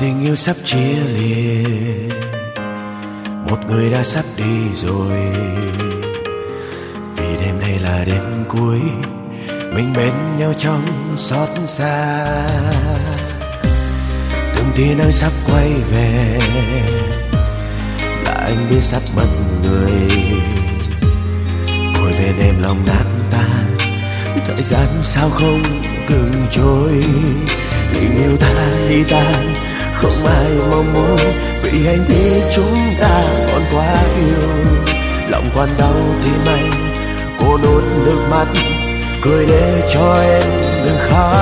tình yêu sắp chia lìa, một người đã sắp đi rồi. Vì đêm nay là đêm cuối, mình bên nhau trong xót xa. Từng tia nắng sắp quay về, là anh biết sắp mất người. Ngồi bên em lòng nát tan, thời gian sao không ngừng trôi. Tình yêu ta ly tan, không ai mong muốn, vì anh biết chúng ta còn quá yêu. Lòng còn đau tim anh, cô nuốt nước mắt, cười để cho em đừng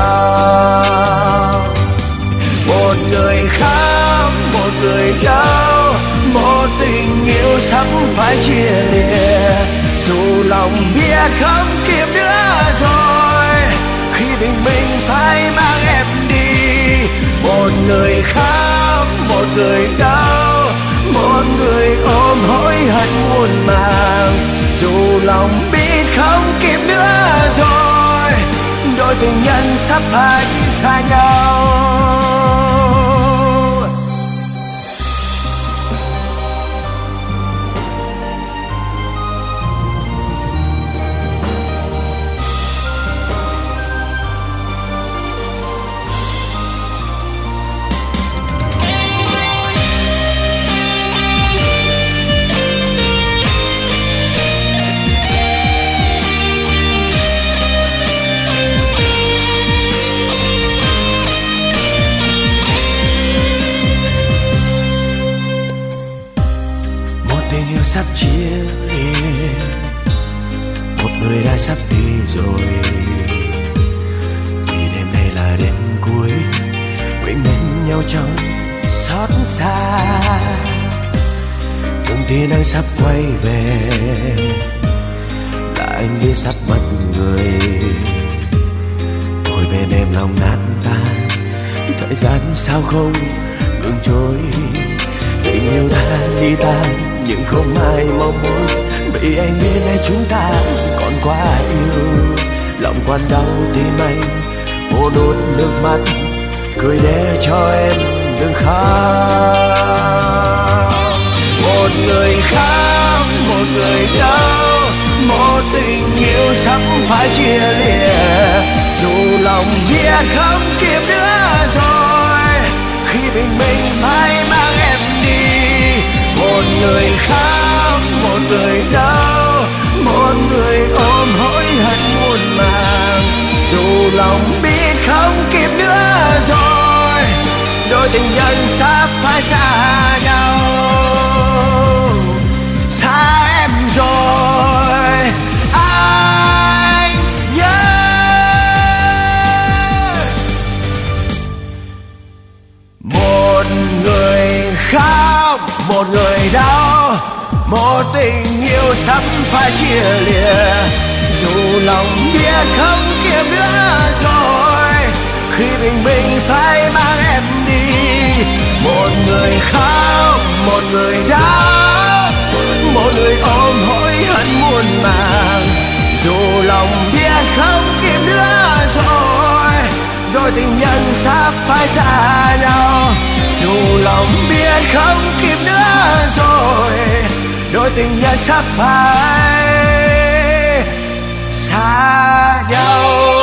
khóc. Một người khóc, một người đau, một tình yêu sắp phải chia lìa. Dù lòng biết không kịp nữa rồi, khi bình minh phải mang em đi. Một người khóc, một người đau, một người ôm hối hận muôn màng. Dù lòng biết không kịp nữa rồi, đôi tình nhân sắp phải xa nhau. Tình yêu sắp chia lìa, một người đã sắp đi rồi. Vì đêm nay là đêm cuối, mình bên nhau trong xót xa. Từng tia nắng sắp quay về, là anh biết sắp mất người. Ngồi bên em lòng nát tan, thời gian sao không ngừng trôi. Tình yêu ta ly tan, nhưng không ai mong muốn, vì anh biết nay chúng ta còn quá yêu. Lòng còn đau tim anh, cô nuốt nước mắt, cười để cho em đừng khóc. Một người khóc, một người đau, một tình yêu sắp phải chia lìa. Dù lòng biết không kịp nữa rồi, khi bình minh phải mang em đi. Một người khóc, một người đau, một người ôm hối hận muôn màng. Dù lòng biết không kịp nữa rồi, đôi tình nhân sắp phải xa nhau. Xa em rồi anh nhớ. Một người khóc, một người đau, một tình yêu sắp phải chia lìa. Dù lòng biết không kịp nữa rồi, khi bình minh phải mang em đi. Một người khóc, một người đau, một người ôm hối hận muôn màng. Dù lòng biết không kịp nữa rồi, đôi tình nhân sắp phải xa nhau. Dù lòng biết không kịp nữa rồi, đôi tình nhân sắp phải xa nhau.